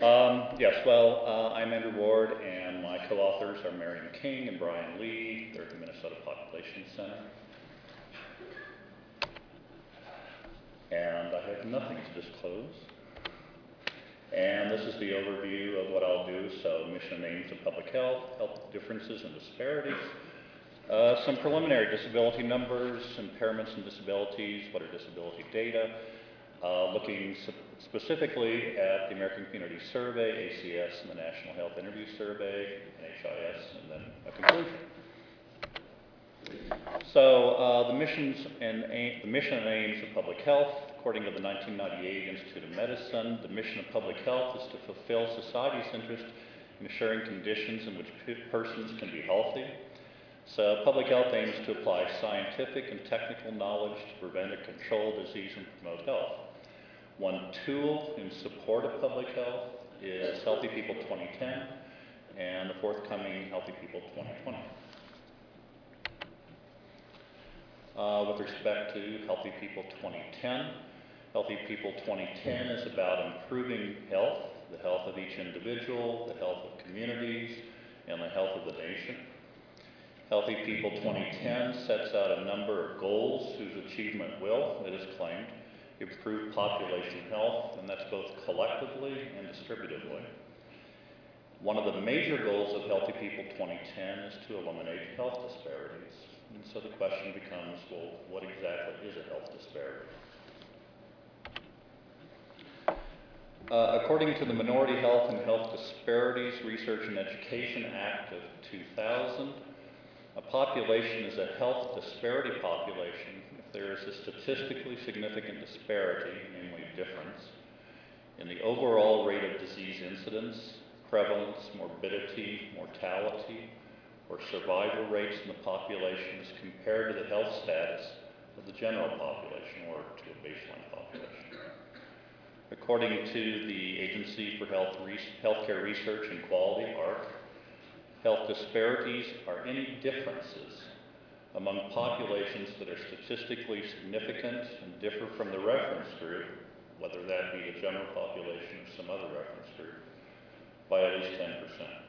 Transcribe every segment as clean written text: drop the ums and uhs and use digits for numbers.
Yes, well, I'm Andrew Ward, and my co-authors are Marion King and Brian Lee. They're at the Minnesota Population Center. And I have nothing to disclose. And this is the overview of what I'll do. So, mission and aims of public health, health differences and disparities, some preliminary disability numbers, impairments and disabilities, what are disability data, looking specifically at the American Community Survey, ACS, and the National Health Interview Survey, HIS, and then a conclusion. So the mission and aims of public health, according to the 1998 Institute of Medicine, the mission of public health is to fulfill society's interest in assuring conditions in which persons can be healthy. So public health aims to apply scientific and technical knowledge to prevent or control disease and promote health. One tool in support of public health is Healthy People 2010 and the forthcoming Healthy People 2020. With respect to Healthy People 2010, Healthy People 2010 is about improving health, the health of each individual, the health of communities, and the health of the nation. Healthy People 2010 sets out a number of goals whose achievement will, it is claimed, improve population health, and that's both collectively and distributively. One of the major goals of Healthy People 2010 is to eliminate health disparities. And so the question becomes, well, what exactly is a health disparity? According to the Minority Health and Health Disparities Research and Education Act of 2000, a population is a health disparity population if there is a statistically significant disparity, namely difference, in the overall rate of disease incidence, prevalence, morbidity, mortality, or survival rates in the population as compared to the health status of the general population or to a baseline population. According to the Agency for Healthcare Research and Quality, AHRQ, health disparities are any differences among populations that are statistically significant and differ from the reference group, whether that be the general population or some other reference group, by at least 10%.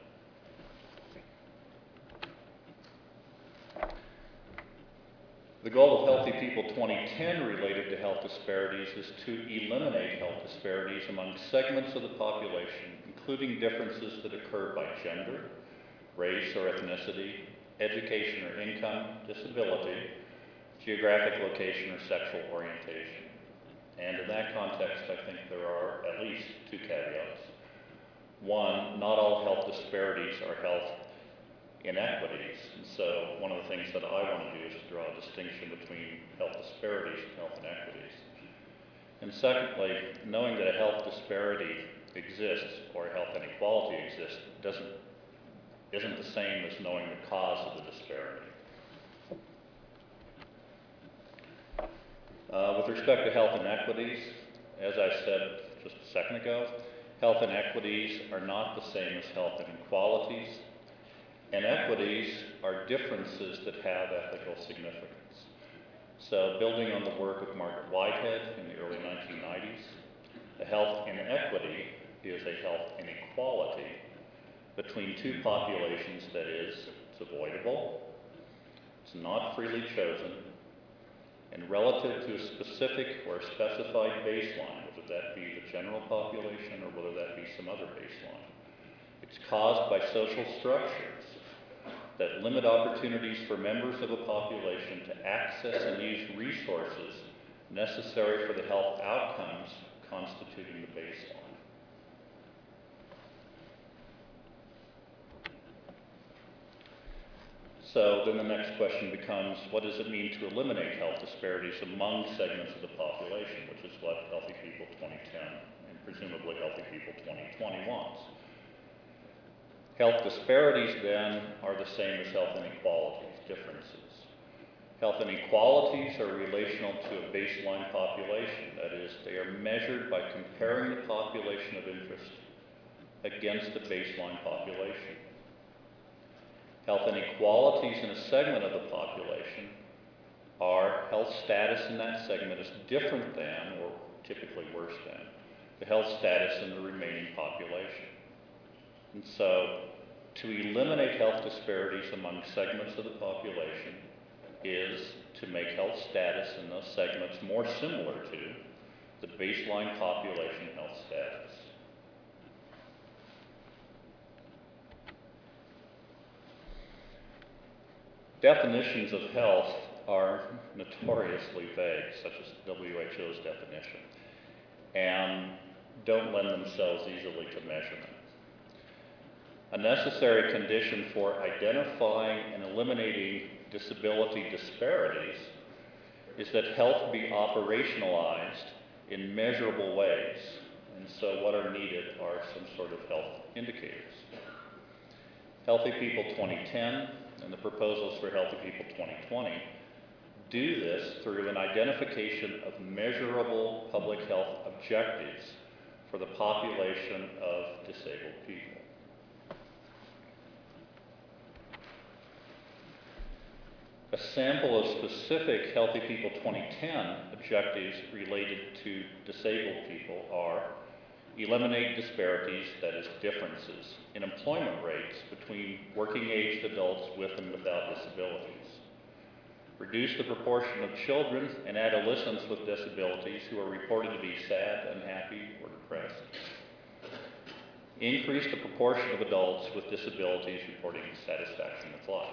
The goal of Healthy People 2010 related to health disparities is to eliminate health disparities among segments of the population, including differences that occur by gender, race or ethnicity, education or income, disability, geographic location, or sexual orientation. And in that context, I think there are at least two caveats. One, not all health disparities are health inequities. And so one of the things that I want to do is to draw a distinction between health disparities and health inequities. And secondly, knowing that a health disparity exists or a health inequality exists isn't the same as knowing the cause of the disparity. With respect to health inequities, as I said just a second ago, health inequities are not the same as health inequalities. Inequities are differences that have ethical significance. So building on the work of Margaret Whitehead in the early 1990s, a health inequity is a health inequality between two populations that is, it's avoidable, it's not freely chosen, and relative to a specific or specified baseline, whether that be the general population or whether that be some other baseline. It's caused by social structures that limit opportunities for members of a population to access and use resources necessary for the health outcomes constituting the baseline. So then the next question becomes, what does it mean to eliminate health disparities among segments of the population, which is what Healthy People 2010 and presumably Healthy People 2020 wants. Health disparities then are the same as health inequalities, differences. Health inequalities are relational to a baseline population. That is, they are measured by comparing the population of interest against a baseline population. Health inequalities in a segment of the population are health status in that segment is different than, or typically worse than, the health status in the remaining population. And so, to eliminate health disparities among segments of the population is to make health status in those segments more similar to the baseline population health status. Definitions of health are notoriously vague, such as WHO's definition, and don't lend themselves easily to measurement. A necessary condition for identifying and eliminating disability disparities is that health be operationalized in measurable ways. And so what are needed are some sort of health indicators. Healthy People 2010 and the proposals for Healthy People 2020 do this through an identification of measurable public health objectives for the population of disabled people. A sample of specific Healthy People 2010 objectives related to disabled people are: eliminate disparities, that is, differences, in employment rates between working-aged adults with and without disabilities. Reduce the proportion of children and adolescents with disabilities who are reported to be sad, unhappy, or depressed. Increase the proportion of adults with disabilities reporting satisfaction with life.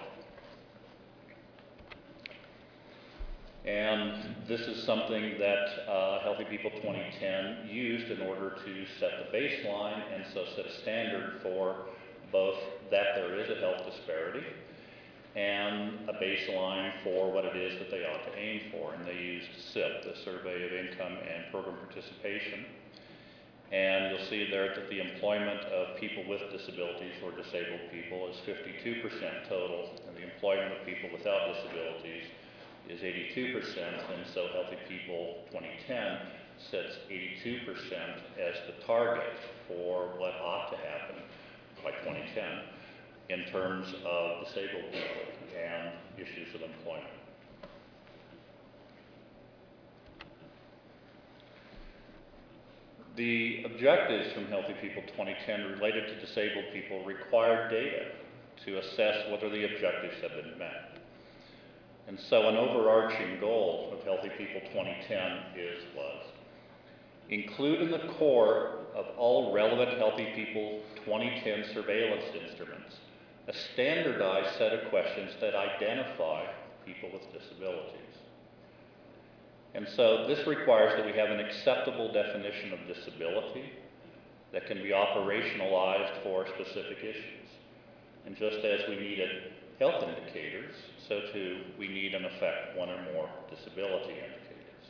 And this is something that Healthy People 2010 used in order to set the baseline and so set a standard for both that there is a health disparity and a baseline for what it is that they ought to aim for. And they used SIP, the Survey of Income and Program Participation. And you'll see there that the employment of people with disabilities or disabled people is 52% total, and the employment of people without disabilities is 82%, and so Healthy People 2010 sets 82% as the target for what ought to happen by 2010 in terms of disabled people and issues of employment. The objectives from Healthy People 2010 related to disabled people require data to assess whether the objectives have been met. And so an overarching goal of Healthy People 2010 was include in the core of all relevant Healthy People 2010 surveillance instruments a standardized set of questions that identify people with disabilities. And so this requires that we have an acceptable definition of disability that can be operationalized for specific issues. And just as we needed health indicators, so too we need, in effect, one or more disability indicators.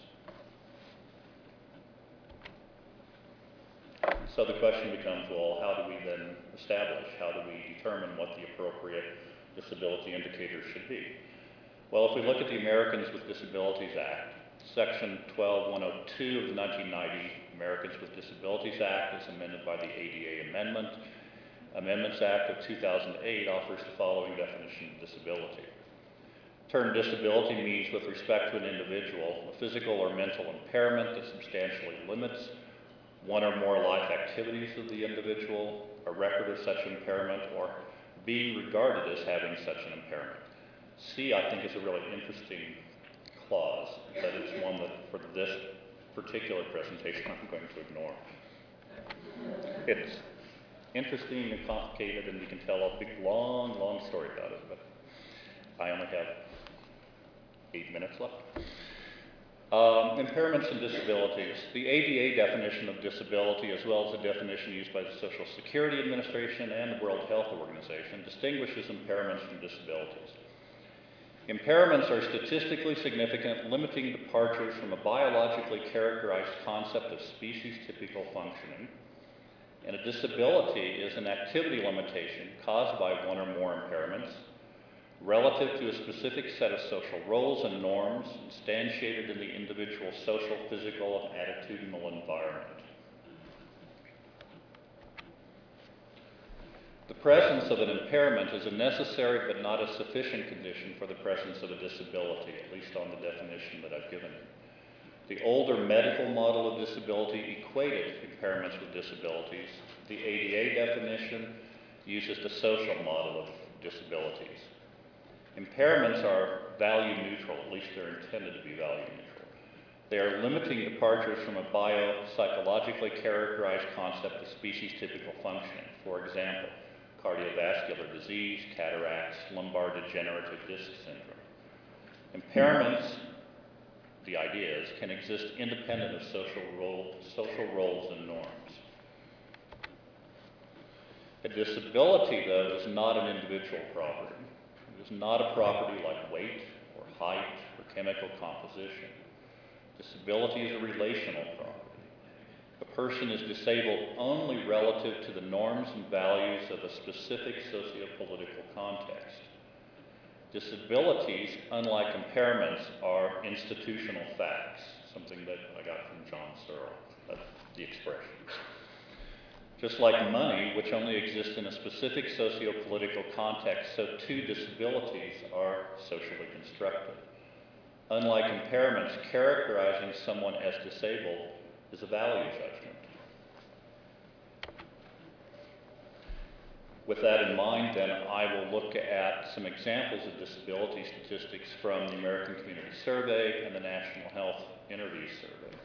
So the question becomes, well, how do we then establish, how do we determine what the appropriate disability indicators should be? Well, if we look at the Americans with Disabilities Act, Section 12102 of the 1990 Americans with Disabilities Act, as amended by the ADA Amendments Act of 2008, offers the following definition of disability. The term disability means, with respect to an individual, a physical or mental impairment that substantially limits one or more life activities of the individual, a record of such impairment, or being regarded as having such an impairment. C, I think, is a really interesting clause, but it's one that, for this particular presentation, I'm going to ignore. It's interesting and complicated, and you can tell a big, long story about it, but I only have 8 minutes left. Impairments and disabilities. The ADA definition of disability, as well as the definition used by the Social Security Administration and the World Health Organization, distinguishes impairments from disabilities. Impairments are statistically significant, limiting departures from a biologically characterized concept of species-typical functioning. And a disability is an activity limitation caused by one or more impairments relative to a specific set of social roles and norms instantiated in the individual's social, physical, and attitudinal environment. The presence of an impairment is a necessary but not a sufficient condition for the presence of a disability, at least on the definition that I've given you. The older medical model of disability equated impairments with disabilities. The ADA definition uses the social model of disabilities. Impairments are value neutral, at least they're intended to be value neutral. They are limiting departures from a biopsychologically characterized concept of species-typical functioning. For example, cardiovascular disease, cataracts, lumbar degenerative disc syndrome. Impairments, the idea is, can exist independent of social roles and norms. A disability, though, is not an individual property. It is not a property like weight or height or chemical composition. Disability is a relational property. A person is disabled only relative to the norms and values of a specific socio-political context. Disabilities, unlike impairments, are institutional facts, something that I got from John Searle, the expression. Just like money, which only exists in a specific socio-political context, so too disabilities are socially constructed. Unlike impairments, characterizing someone as disabled is a value judgment. With that in mind, then, I will look at some examples of disability statistics from the American Community Survey and the National Health Interview Survey.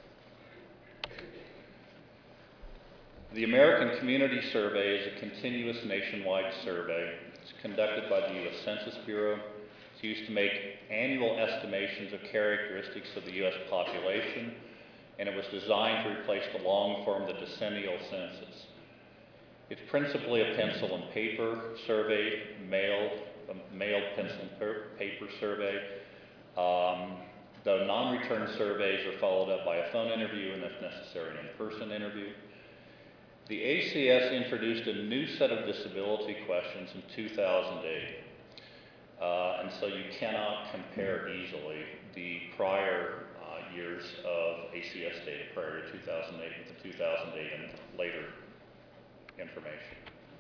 The American Community Survey is a continuous nationwide survey. It's conducted by the U.S. Census Bureau. It's used to make annual estimations of characteristics of the U.S. population, and it was designed to replace the long form, the decennial census. It's principally a pencil and paper survey, mailed pencil and paper survey. The non-return surveys are followed up by a phone interview and, if necessary, an in-person interview. The ACS introduced a new set of disability questions in 2008. And so you cannot compare easily the prior years of ACS data prior to 2008 with the 2008 and later information.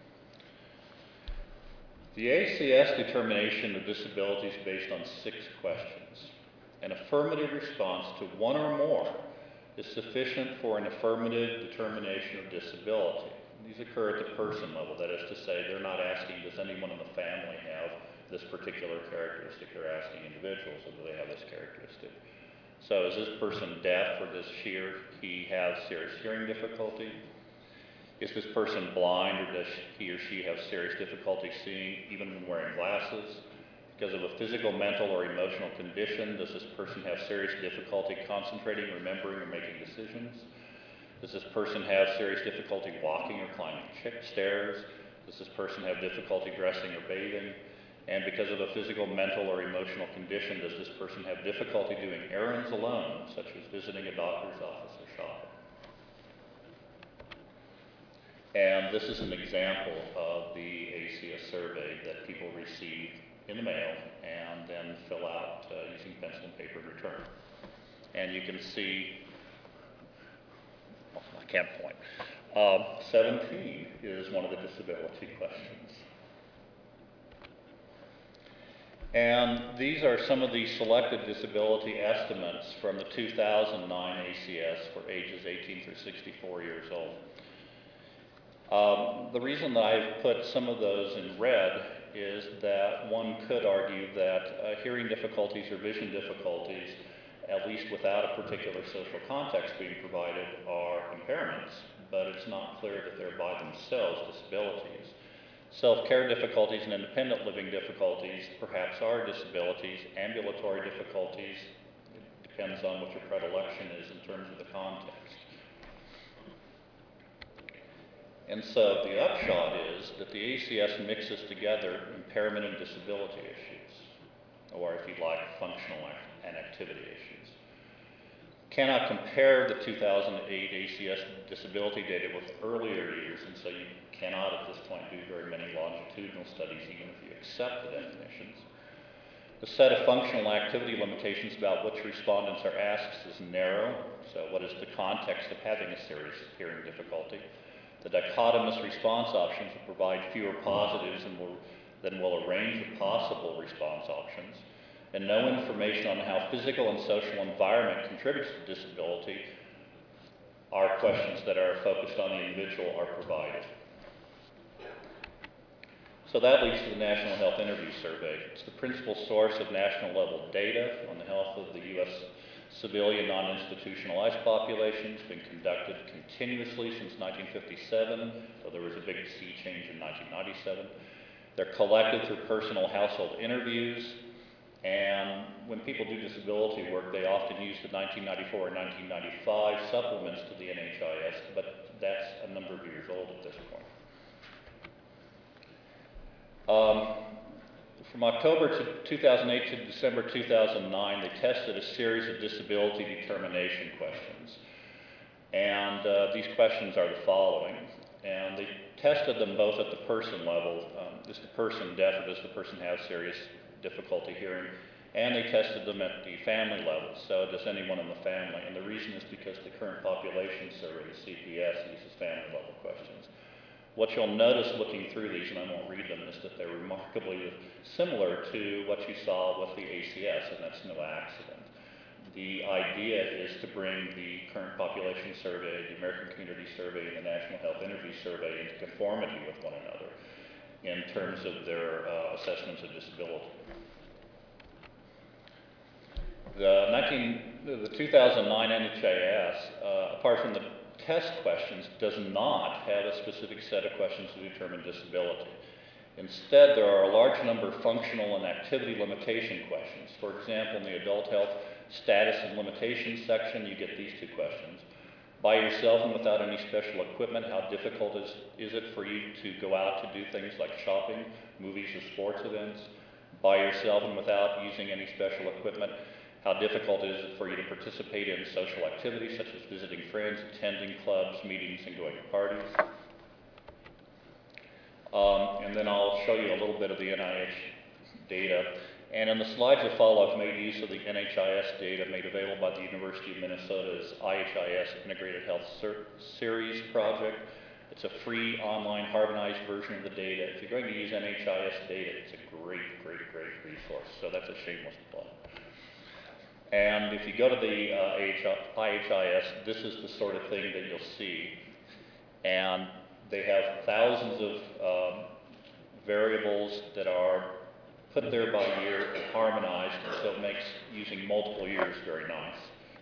The ACS determination of disability is based on 6 questions. An affirmative response to one or more is sufficient for an affirmative determination of disability. These occur at the person level. That is to say, they're not asking, does anyone in the family have this particular characteristic? They're asking individuals, do they have this characteristic? So is this person deaf, or does she or he have serious hearing difficulty? Is this person blind, or does he or she have serious difficulty seeing even when wearing glasses? Because of a physical, mental, or emotional condition, does this person have serious difficulty concentrating, remembering, or making decisions? Does this person have serious difficulty walking or climbing stairs? Does this person have difficulty dressing or bathing? And because of a physical, mental, or emotional condition, does this person have difficulty doing errands alone, such as visiting a doctor's office or shopping? And this is an example of the ACS survey that people receive in the mail and then fill out using pencil and paper and return. And you can see, well, I can't point. 17 is one of the disability questions. And these are some of the selected disability estimates from the 2009 ACS for ages 18 through 64 years old. The reason that I've put some of those in red is that one could argue that hearing difficulties or vision difficulties, at least without a particular social context being provided, are impairments, but it's not clear that they're by themselves disabilities. Self-care difficulties and independent living difficulties perhaps are disabilities. Ambulatory difficulties, it depends on what your predilection is in terms of the context. And so the upshot is that the ACS mixes together impairment and disability issues, or if you'd like, functional and activity issues. Cannot compare the 2008 ACS disability data with earlier years, and so you cannot at this point do very many longitudinal studies, even if you accept the definitions. The set of functional activity limitations about which respondents are asked is narrow. So what is the context of having a serious hearing difficulty? The dichotomous response options will provide fewer positives than will a range of possible response options. And no information on how physical and social environment contributes to disability are questions that are focused on the individual are provided. So that leads to the National Health Interview Survey. It's the principal source of national level data on the health of the U.S. civilian non-institutionalized population. It's been conducted continuously since 1957, so there was a big sea change in 1997. They're collected through personal household interviews, and when people do disability work, they often use the 1994 and 1995 supplements to the NHIS, but that's a number of years old at this point. From October 2008 to December 2009, they tested a series of disability determination questions. And these questions are the following. And they tested them both at the person level. Is the person deaf or does the person have serious difficulty hearing? And they tested them at the family level. So does anyone in the family? And the reason is because the current population survey, the CPS, uses family level questions. What you'll notice looking through these, and I won't read them, is that they're remarkably similar to what you saw with the ACS, and that's no accident. The idea is to bring the current population survey, the American Community Survey, and the National Health Interview Survey into conformity with one another in terms of their assessments of disability. The 2009 NHIS, apart from the test questions, does not have a specific set of questions to determine disability. Instead, there are a large number of functional and activity limitation questions. For example, in the adult health status and limitations section, you get these two questions. By yourself and without any special equipment, how difficult is it for you to go out to do things like shopping, movies, or sports events? By yourself and without using any special equipment, how difficult is it for you to participate in social activities such as visiting friends, attending clubs, meetings, and going to parties? And then I'll show you a little bit of the NIH data. And in the slides that follow, I've made use of the NHIS data made available by the University of Minnesota's IHIS Integrated Health Series project. It's a free online harmonized version of the data. If you're going to use NHIS data, it's a great resource. So that's a shameless plug. And if you go to the IHIS, this is the sort of thing that you'll see. And they have thousands of variables that are put there by year and harmonized, and so it makes using multiple years very nice.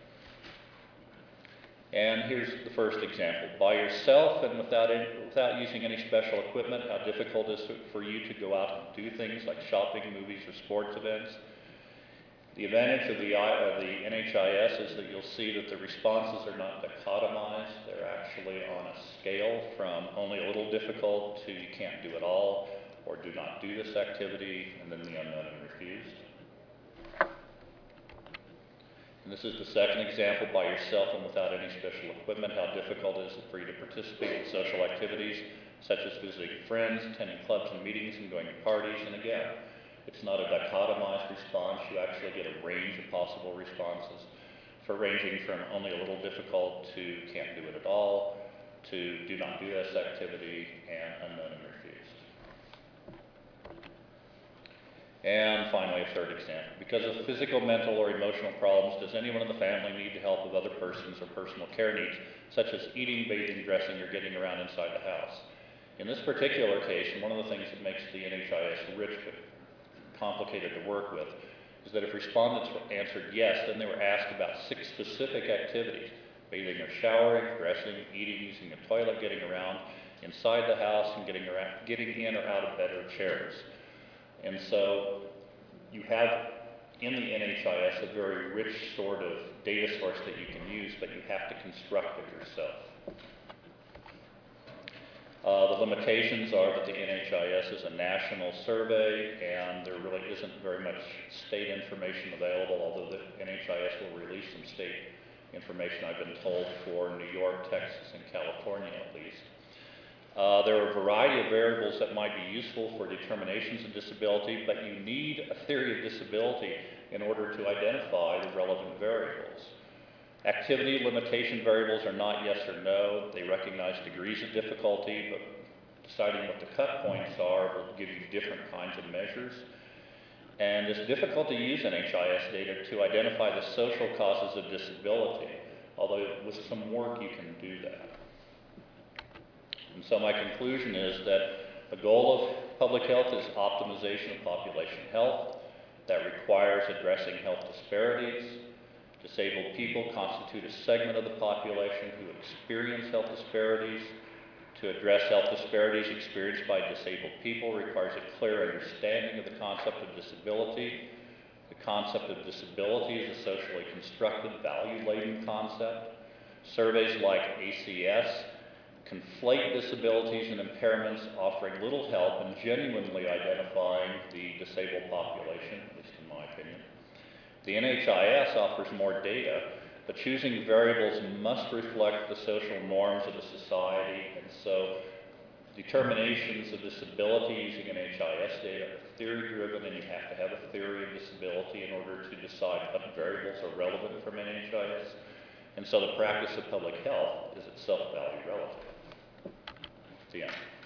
And here's the first example. By yourself and without using any special equipment, how difficult is it for you to go out and do things like shopping, movies, or sports events? The advantage of the NHIS is that you'll see that the responses are not dichotomized. They're actually on a scale from only a little difficult to you can't do it all, or do not do this activity, and then the unknown and refused. And this is the second example, by yourself and without any special equipment. How difficult is it for you to participate in social activities, such as visiting friends, attending clubs and meetings, and going to parties? And again, it's not a dichotomized response. You actually get a range of possible responses, ranging from only a little difficult to can't do it at all, to do not do this activity, and unknown and refused. And finally, a third example. Because of physical, mental, or emotional problems, does anyone in the family need the help of other persons or personal care needs, such as eating, bathing, dressing, or getting around inside the house? In this particular case, and one of the things that makes the NHIS rich but complicated to work with, is that if respondents answered yes, then they were asked about 6 specific activities: bathing or showering, dressing, eating, using the toilet, getting around inside the house, and getting in or out of bed or chairs. And so you have in the NHIS a very rich sort of data source that you can use, but you have to construct it yourself. The limitations are that the NHIS is a national survey, and there really isn't very much state information available, although the NHIS will release some state information, I've been told, for New York, Texas, and California at least. There are a variety of variables that might be useful for determinations of disability, but you need a theory of disability in order to identify the relevant variables. Activity limitation variables are not yes or no. They recognize degrees of difficulty, but deciding what the cut points are will give you different kinds of measures. And it's difficult to use NHIS data to identify the social causes of disability, although with some work you can do that. And so my conclusion is that the goal of Public health is optimization of population health that requires addressing health disparities. Disabled people constitute a segment of the population who experience health disparities. To address health disparities experienced by disabled people requires a clear understanding of the concept of disability. The concept of disability is a socially constructed, value-laden concept. Surveys like ACS conflate disabilities and impairments, offering little help in genuinely identifying the disabled population, at least in my opinion. The NHIS offers more data, but choosing variables must reflect the social norms of the society, and so determinations of disability using NHIS data are theory-driven, and you have to have a theory of disability in order to decide what variables are relevant from NHIS. And so the practice of public health is itself value relative. The end.